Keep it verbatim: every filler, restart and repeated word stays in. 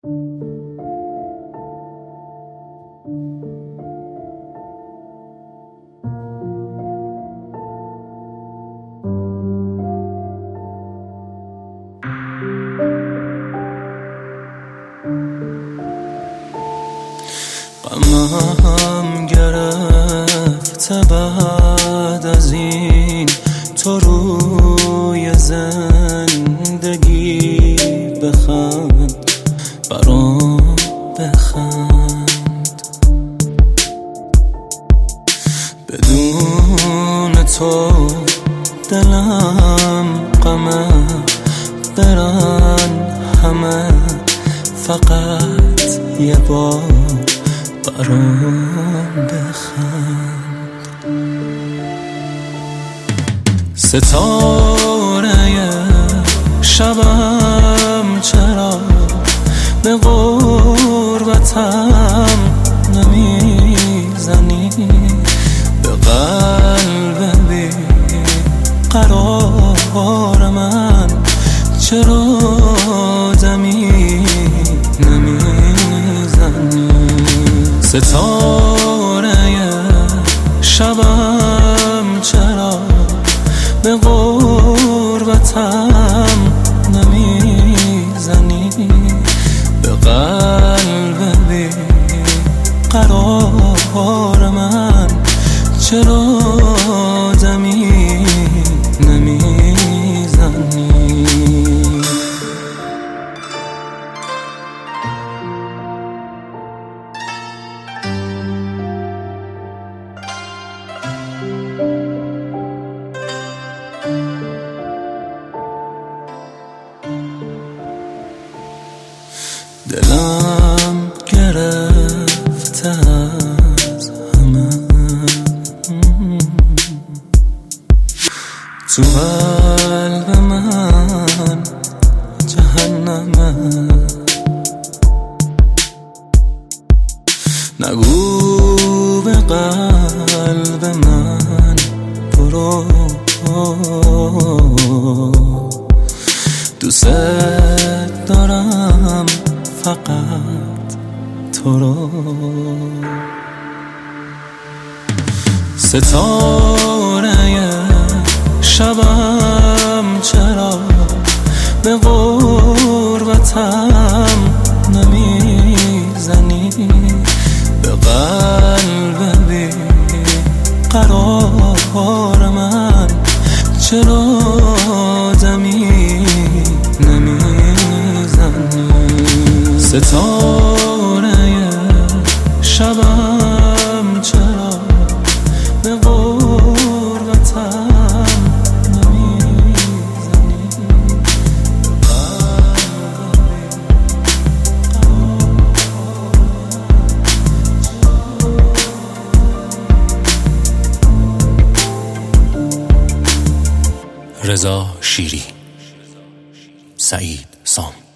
غمم گرفته بعد از این تو روی زندگی بخند، برام بخند. بدون تو دلم غمه، برن همه فقط یه بار برام بخند. ستاره شبم چرا به غربتم نمیزنی؟ به قلب بی قرار من چرا دمی نمیزنی؟ ستاره شبم چرا به غربتم نمیزنی؟ به قلب بی قرار من چرا دمی نمیزنی؟ دلم گرفته از همه، تو قلب من جهنمه. نگو به قلب من برو، دوست دارم فقط تو رو. ستاره شبم چرا به غربتم نمیزنی؟ به قلب بی قرار من چرا دمی نمیزنی؟ ستاره شبم چرا به غربتم نمیزنی؟ رضا شیری، سعید سام.